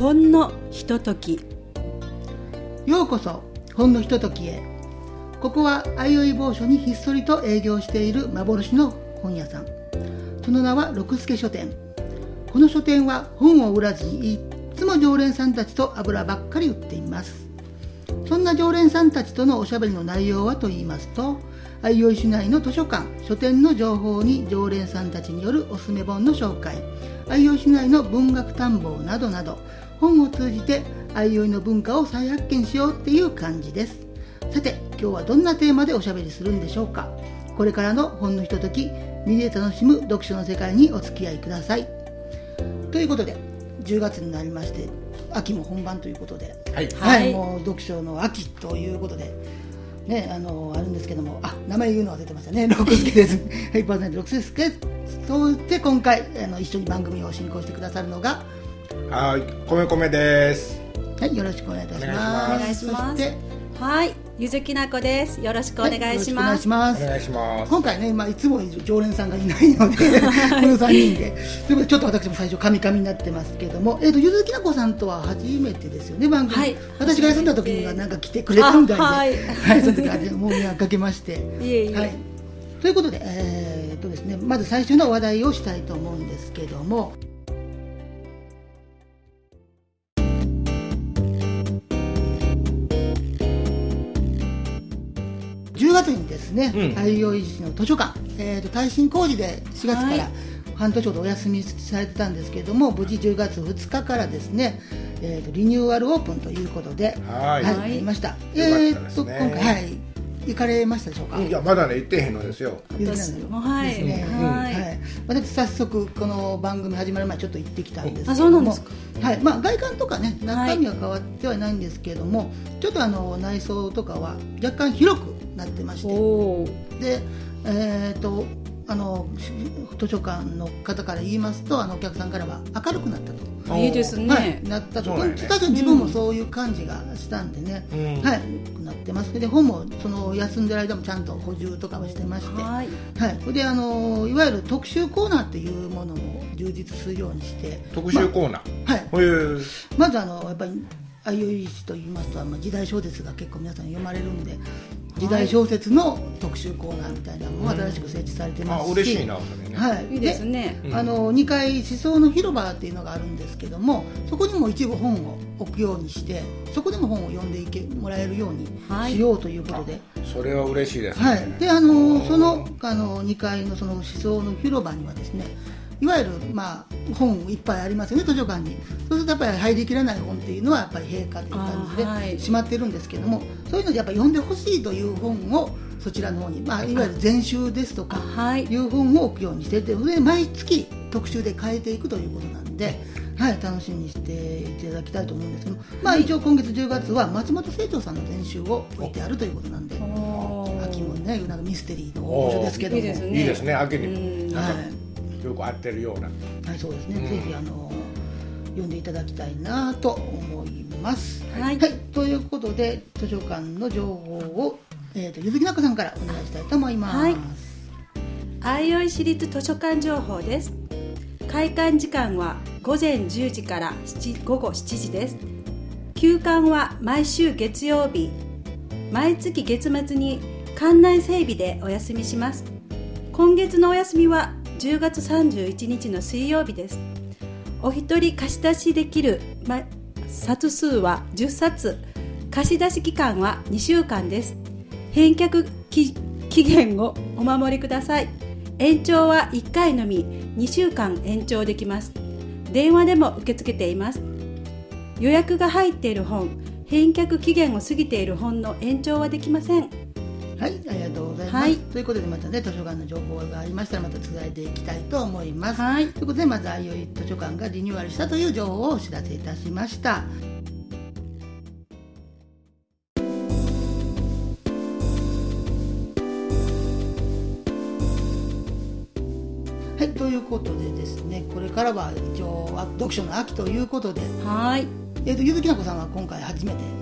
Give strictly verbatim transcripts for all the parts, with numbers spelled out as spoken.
ほんのひととき。 ようこそほんのひとときへ。ここはあいおい某所にひっそりと営業している幻の本屋さん。その名は六助書店。この書店は本を売らずにいつも常連さんたちと油ばっかり売っています。そんな常連さんたちとのおしゃべりの内容はと言いますと、相生市内の図書館、書店の情報に常連さんたちによるおすすめ本の紹介、相生市内の文学探訪などなど、本を通じて相生の文化を再発見しようっていう感じです。さて、今日はどんなテーマでおしゃべりするんでしょうか。これからのほんのひととき、身で楽しむ読書の世界にお付き合いください。ということで、じゅうがつになりまして、秋も本番ということで、 はい、 はい、もう読書の秋ということで、ね、あのあるんですけども、あ、名前言うの忘れてましたね。六助です。はい、パーソナリティ六助。そして今回あの一緒に番組を進行してくださるのが、 はい、米米です。 はい、よろしくお願いいたします。 お願いします。そして、はい、ゆずきなこです。よろしくお願いします。 はい、 お願いします。 今回ね、まあ、いつも常連さんがいないのでこのさんにんでということで、ちょっと私も最初カミカミになってますけども、えーと、ゆずきなこさんとは初めてですよね、番組。はい、私が休んだ時にはなんか来てくれたみたいで、はい、はい、その時はもう迷惑かけましていえいえ、 はい、ということで、えーとですね、まず最初の話題をしたいと思うんですけども、じゅうがつにですね、相生市の図書館、えーと、耐震工事でしがつから半年ほどお休みされてたんですけれども、無事じゅうがつふつかからですね、えーと、リニューアルオープンということで、はい、はい、ありました。えーと、今回、はい、行かれましたでしょうか。 いや、まだね、行ってへんのですよ。 私も、はい、ですね、はい、はい、 私早速この番組始まる前ちょっと行ってきたんですけども、 あ、そうなんですか。 はい、まあ、外観とかね、中身は変わってはないんですけれども、はい、ちょっとあの内装とかは若干広くなってまして、で、えーとあの図書館の方から言いますと、あのお客さんからは明るくなったと。 いいですね、 はい、なったと。ね、確かに自分もそういう感じがしたんでね、うん、はい、なってます。で、本もその休んでる間もちゃんと補充とかをしてまして、はい、はい、で、あのいわゆる特集コーナーっていうものも充実するようにして。 特集コーナー、 ま、はい、まずあのやっぱり相生市といいますと、まあ、時代小説が結構皆さん読まれるんで、時代小説の特集コーナーみたいなのも新しく設置されてますし、うん、あ、嬉しいな、それね。 はい、 いいですね。 あのにかい思想の広場っていうのがあるんですけども、そこにも一部本を置くようにして、そこでも本を読んでいけもらえるようにしようということで、はい、 それは嬉しいですね。 はい、で、あのそのあのにかいのその思想の広場にはですね、いわゆる、まあ、本いっぱいありますよね、図書館に。そうするとやっぱり入りきらない本っていうのはやっぱり閉館という感じで、はい、しまってるんですけども、そういうのでやっぱり読んでほしいという本をそちらの方に、まあ、いわゆる全集ですとかいう本を置くようにしてて、で毎月特集で変えていくということなんで、はい、楽しみにしていただきたいと思うんですけども、まあ、一応今月じゅうがつは松本清張さんの全集を置いてあるということなんで、秋もね、なんかミステリーの大御所ですけども、 いいですね、いいですね、秋にも、はい、よく合ってるような、 はい、そうですね、うん、ぜひあの読んでいただきたいなと思います、はい、はい、ということで図書館の情報を、えー、とゆずきなこさんからお願いしたいと思います。はい、 相生市立図書館情報です。開館時間はごぜんじゅうじからごごしちじです。休館は毎週月曜日、毎月月末に館内整備でお休みします。今月のお休みはじゅうがつさんじゅういちにちの水曜日です。お一人貸し出しできる冊数はじゅっさつ、貸し出し期間はにしゅうかんです。返却期限をお守りください。延長はいっかいのみ、にしゅうかん延長できます。電話でも受け付けています。予約が入っている本、返却期限を過ぎている本の延長はできません。 はい、ありがとうございます、はい、ということでまたね、図書館の情報がありましたらまた伝えていきたいと思います、はい、ということでまず相生図書館がリニューアルしたという情報をお知らせいたしました。はい、ということでですね、これからは一応読書の秋ということで、はい、えーと、ゆずきなこさんは今回初めて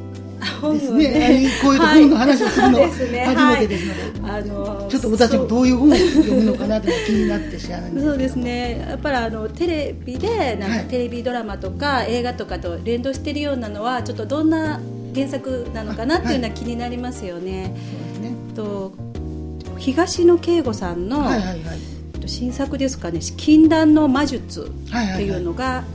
ですね、こういう本の話をするのは初めてですので、 はい、あのちょっと私もどういう本を読むのかなと気になって知らないんですけど。 そうですね、やっぱりあのテレビでなんかテレビドラマとか映画とかと連動しているようなのはちょっとどんな原作なのかなっていうのは気になりますよね。はい、そうですね。と東野圭吾さんの、はいはいはい、新作ですかね、禁断の魔術っていうのが、はいはいはい、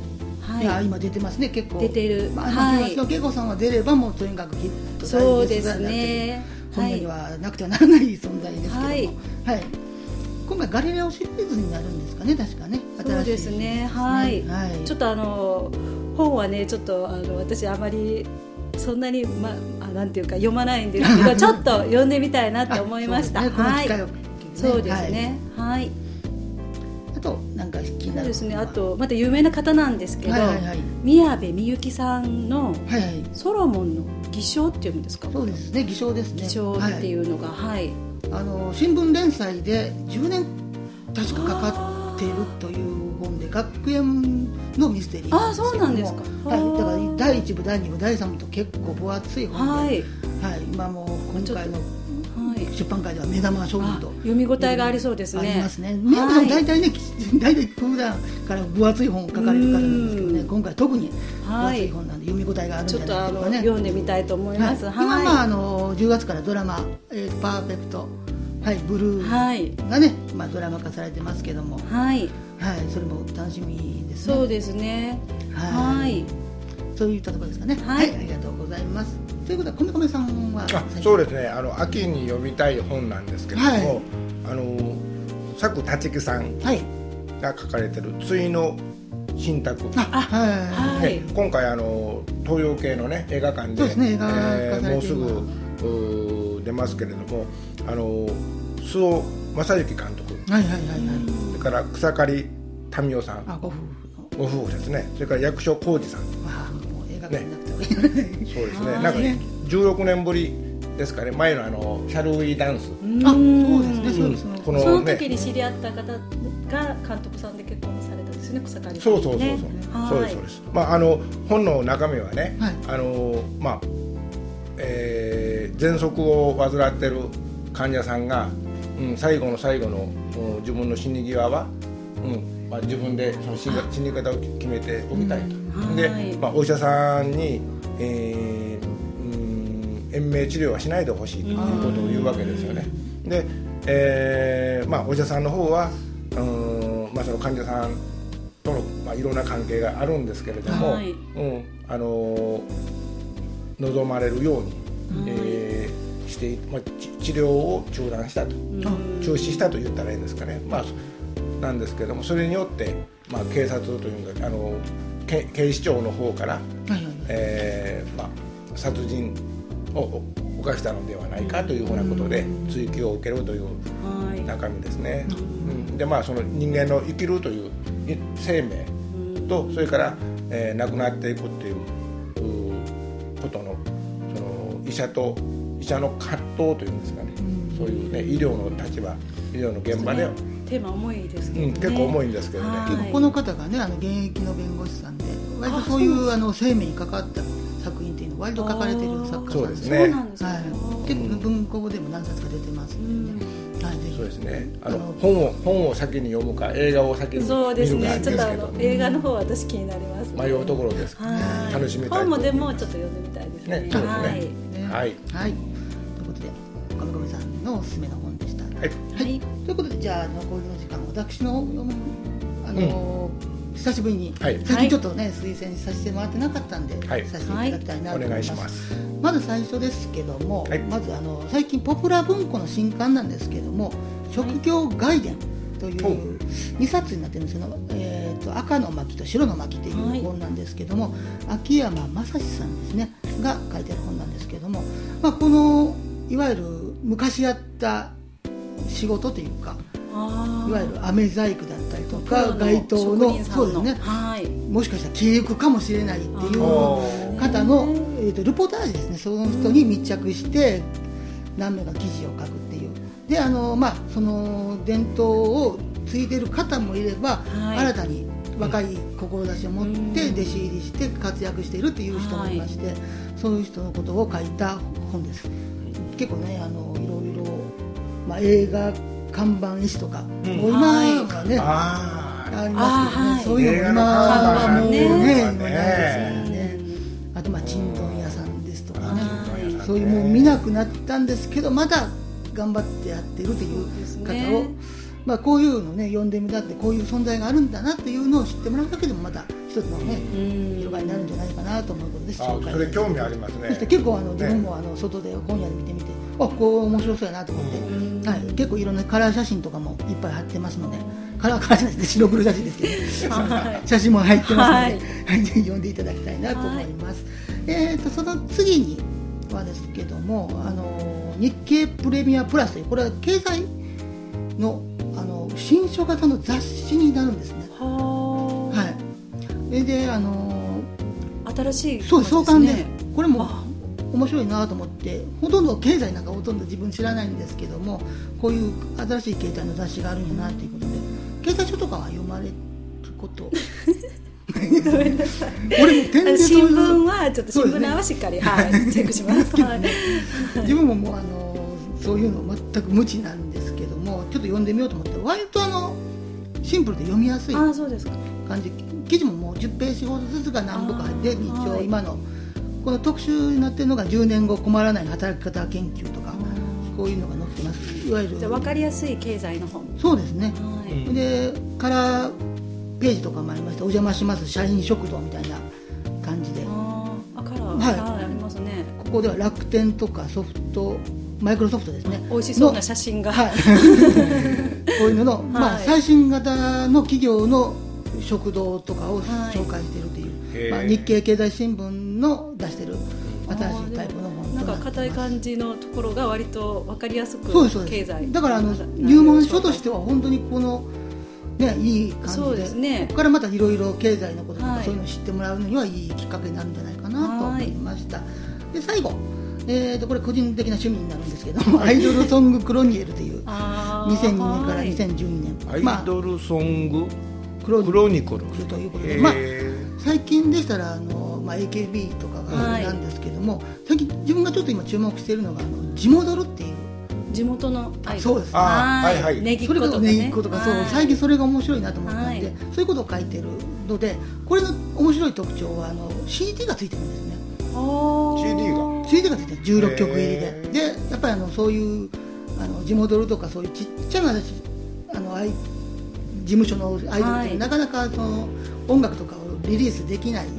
いや今出てますね、結構出てる、 まあはい、東野圭吾さんは出ればもうとにかくヒット大そうですね、 本にはなくてはならない存在ですけども、はいはい、今回ガリレオシリーズになるんですかね、確かね、新しいそうですね、はい、はい、ちょっとあの本はねちょっとあの私あまりそんなに、まあ、なんていうか読まないんですけどちょっと読んでみたいなと思いました。そうですね、はい、 あとなんか気になる、 そうですね、あとまた有名な方なんですけど、はいはいはい、宮部みゆきさんのソロモンの偽証っていうんですか。 そうですね、偽証ですね、 偽証っていうのが、はい、 あの新聞連載でじゅうねん確かかかっているという本で、学園のミステリーなんですけども、あ、そうなんですか、はい、だからだいいち部だいに部だいさん部と結構分厚い本で、はいはい、今もう今回の出版会では目玉商品と読み応えがありそうですね。 ありますね。宮部さん大体ね、大体普段から分厚い本を書かれる方なんですけどね、今回特に分厚い本なんで読み応えがあるんじゃないでしょうかね。 ちょっと読んでみたいと思います。 はい、今まああのじゅうがつからドラマ、えー、パーフェクト、はい、ブルーがね、まあドラマ化されてますけども、はい、はい、それも楽しみですね。 そうですね。 はい、はい、そういったところですかね。はい、はい、ありがとうございます。ということは米米さんは、 あ、そうですね、あの秋に読みたい本なんですけれども、はい、あの佐久立樹さんが書かれてる対の信託、はいはい、今回あの東洋系のね映画館で、ね、えー、もうすぐ出ますけれども、あの周防正行監督、はいはいはいはい、それから草刈民代さん、あ、ご夫婦のご夫婦ですね、それから役所広司さん、 あ、もう映画館になくて、ね、 そうですね、なんかじゅうろくねんぶりですかね、前のあのシャルウィーダンス、 あ、そうですね、そうですね、 このね、その時に知り合った方が監督さんで結婚されたんですね、草刈さん、ね、 そうそうそうそう、そうですそうです、まああの本の中身はね、はい、あのまあ、えー、喘息を患っている患者さんが、うん、最後の最後の自分の死に際は、うん、まあ、自分でその死に、死に方を決めておきたいと、うん、で、まあ、お医者さんに、えー、うん、延命治療はしないでほしいということを言うわけですよね。で、えーまあ、お医者さんの方は、うん、まあ、その患者さんとの、まあ、いろんな関係があるんですけれども、はい、うん、あの望まれるように、えー、して、まあ、治療を中断したと、中止したと言ったらいいんですかね、まあ、なんですけども、それによって、まあ、警察というかあの警視庁の方から、はいはい、えーまあ、殺人を犯したのではないかというようなことで追及を受けるという中身ですね。うん、で、まあ、その人間の生きるという生命と、それから、えー、亡くなっていくっていうことの、その医者と医者の葛藤というんですかね、そういうね、医療の立場、医療の現場で、 テーマ重いですけどね、 うん、結構重いんですけどね、 結構この方がね、あの現役の弁護士さんで、割とそういうあの生命に関わった作品っていうのを割と書かれている作家さんで、そうですね、はい、結構文庫語でも何冊か出てますんでね、うん、はい、 そうですね、あの本を本を先に読むか映画を先に見るかそうですね、ちょっとあの映画の方は私気になります、ね、 迷うところです、はい、楽しみたいと思います。 本もでもちょっと読んでみたいですね。 ね、そうですね、はい、はい、 はい、ということで岡部さんのおすすめの本でした。はい、はい、ということで、じゃあ残りの時間、私のあの、うん、久しぶりに、はい、最近ちょっとね、推薦させてもらってなかったんで、はい、させていただきたいなと思います。お願いします。まず最初ですけども、はい、まずあの最近ポプラ文庫の新刊なんですけども、職業外伝というにさつになってるんですけど、えー、と赤の巻と白の巻という本なんですけども、はい、秋山正史さんですねが書いてある本なんですけども、まあ、このいわゆる昔やった仕事というか、いわゆる飴細工だったりとか街頭の、そうですね、はい、もしかしたら契約かもしれないっていう方の、えー、とルポータージュですね、その人に密着して何名か記事を書くっていうで、あの、まあ、その伝統を継いでる方もいれば、はい、新たに若い志を持って弟子入りして活躍しているという人もいまして、はい、そういう人のことを書いた本です。結構ね、あのいろいろ、まあ、映画看板絵師とか、うん、もう今はね、あありますけどね、はい、そういうの今はもうね、今ないですよね。あとまあちんどん屋さんですとかね、そういうもう見なくなったんですけどまだ頑張ってやってるという方を、まあ、こういうのね読んでみたってこういう存在があるんだなっていうのを知ってもらうだけでもまた一つのね広がりになるんじゃないかなと思うことです。 あ、それ興味ありますね。 そして結構あの自分もあの外で本屋で見てみて、あ、こう面白そうやなと思って、はい、結構いろんなカラー写真とかもいっぱい貼ってますので、カラーカラーじゃないです、白黒写真ですけど、はい、写真も入ってますので、はい、ぜひ読んでいただきたいなと思います。はい、えーとその次にはですけども、あの日経プレミアプラスというこれは経済のあの新書型の雑誌になるんですね。は、はい、でであの新しい、ね、 そう創刊でこれも面白いなと思って、ほとんど経済なんかほとんど自分知らないんですけども、こういう新しい経済の雑誌があるんやなということで、経済書とかは読まれることごめんなさい。俺も点で新聞はちょっと新聞はしっかり、はい、チェックします。はい、 自分ももうあのそういうの全く無知なんですけども、ちょっと読んでみようと思って割とあのシンプルで読みやすい感じ。記事ももうじゅっページほどずつが何部か入って一応今のこの特集になっているのがじゅうねんご困らない働き方研究とかこういうのが載ってます。いわゆるじゃあ分かりやすい経済の本。 そうですね。はい、でカラーページとかもありまして、お邪魔します社員食堂みたいな感じで、 ああカラー、 はい、 ありますね。 ここでは楽天とかソフトマイクロソフトですね、 美味しそうな写真が、 はい、こういうのの、はい、まあ、最新型の企業の食堂とかを紹介しているという、はい、まあ、日経経済新聞の出している新しいタイプの本となってます。 なんか硬い感じのところが割と分かりやすく経済、 だからあの入門書としては本当にこのね、いい感じ で, そうです、ね、ここからまたいろいろ経済のこととか、はい、そういうのを知ってもらうのにはいいきっかけになるんじゃないかなと思いました。で最後、えー、とこれ個人的な趣味になるんですけども、アイドルソングクロニエルというにせんにねんからにせんじゅうにねん、 はい、まあ、アイドルソングクロニクルということで、まあ、最近でしたらあの、まあ、エーケービー とかがなんですけども、はい、最近自分がちょっと今注目しているのがあのジモドルっていう地元のアイドル、 そうです、 あ、はいはい、 ネギっ子とかね、 ネギっ子とか、そう、最近それが面白いなと思ったので、はい、そういうことを書いてるので、これの面白い特徴はあの シーディー がついてるんですね。 シーディー がシーディー がついてる、じゅうろっきょく入りで、でやっぱりあのそういうあの地元とかそういうちっちゃなあのアイ事務所のアイドルって、はい、なかなかその音楽とかをリリースできない、うん、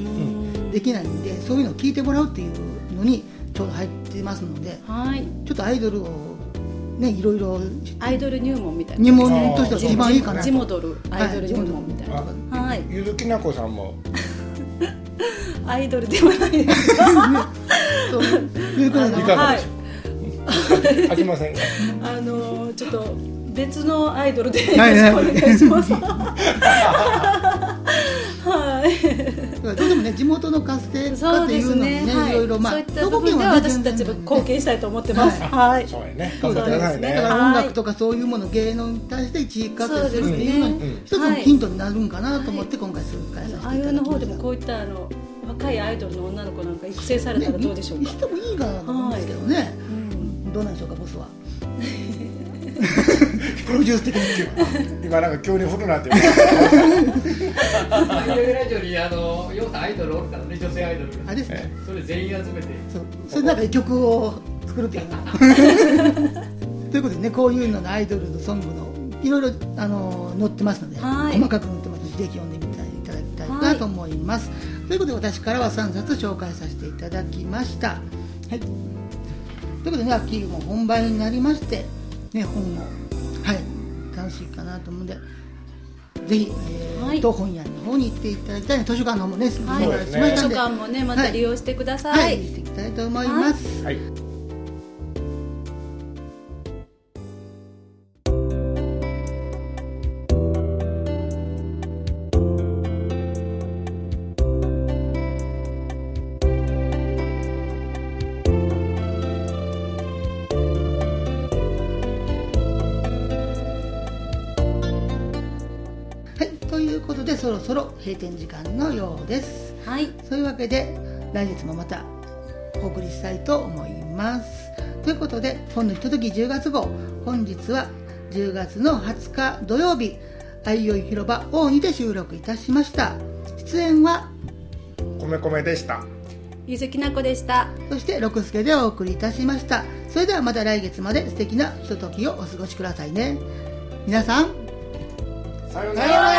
できないんで、そういうのを聞いてもらうっていうのにちょうど入ってますので、はい、ちょっとアイドルをね、いろいろアイドル入門みたいな、 入門としては一番いいかなと。 ジモドルアイドル入門みたいな、 はい、ゆずきなこさんもアイドルではないですかそういうこといかがでしょう、はい、あきませんか。 あのちょっと別のアイドルでよろしくお願いします。はい。 どうしてもね、地元の活性化っていうのにね、いろいろ、まあ、 そういった部分では私たちも貢献したいと思ってます。はい。 そうやね。頑張ってくださいね。 だから音楽とかそういうもの、芸能に対して地域活性するっていうのに一つのヒントになるんかなと思って今回する会させていただきました。 ああいうの方でもこういったあの若いアイドルの女の子なんか育成されたらどうでしょうか。 してもいいかなと思うんですけどね。どうなんでしょうか、ボスは。プロデュース的に今なんか急に振るなって言うアイドルラジオにあのようアイドルおるからね、女性アイドルあですね、 それ全員集めて、 そう、それなんか曲を作るっていうということでね、こういうののアイドルのソングのいろいろあの載ってますので、細かく載ってますので、ぜひ読んでみていただきたいなと思います。ということで私からはさんさつ紹介させていただきました。はい。ということでね、秋も本番になりまして、ね、本も、はい、楽しいかなと思うので、ぜひ、えーはい、と本屋の方に行っていただきたい。図書館の方もね、 はい、しましたんで、図書館もね、また利用してください。はい、はい、 行っていきたいと思います。はい。 そろそろ閉店時間のようです。 はい。 そういうわけで来月もまたお送りしたいと思います。ということで本のひとときじゅうがつ号、本日はじゅうがつのはつか土曜日、あいおい広場王にて収録いたしました。出演は米米でした。 ゆずきなこでした。 そして六助でお送りいたしました。それではまた来月まで素敵なひとときをお過ごしくださいね。皆さんさようなら。